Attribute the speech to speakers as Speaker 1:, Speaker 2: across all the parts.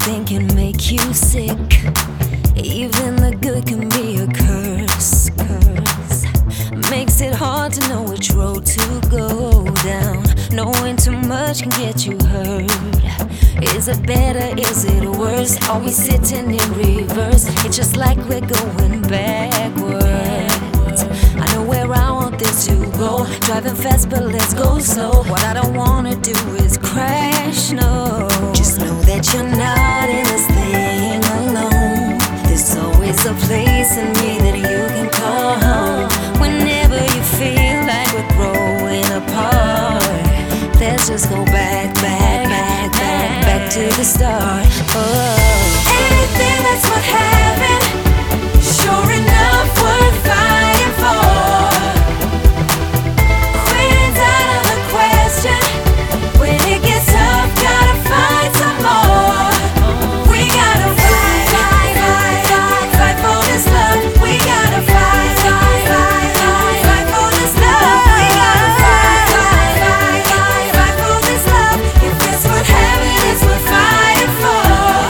Speaker 1: everything can make you sick. Even the good can be a curse. Makes it hard to know which road to go down. Knowing too much can get you hurt. Is it better? Is it worse? Are we sitting in reverse? It's just like we're going backwards. I know where I want this to go. Driving fast, but let's go slow. What I don't wanna do is crash, no. Just know that you're not in this thing alone. There's always a place in me that you can call home. Whenever you feel like we're growing apart, let's just go back to the start. Oh. Anything that's worth having, sure enough worth fighting for. Quitting's out of the question. When it gets tough, gotta find some more. We gotta fight for this love. We gotta fight for this love. We gotta fight for this love. If it's worth having, it's worth fighting for.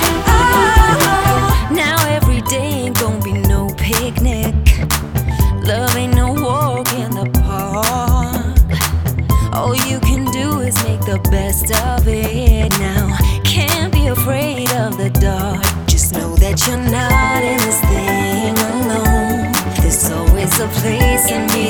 Speaker 1: Oh. Now every day ain't gonna be no picnic. Love ain't no walk in the park. All you can do is make the best of it now. Can't be afraid of the dark. Just know that you're not in this thing alone. There's always a place in me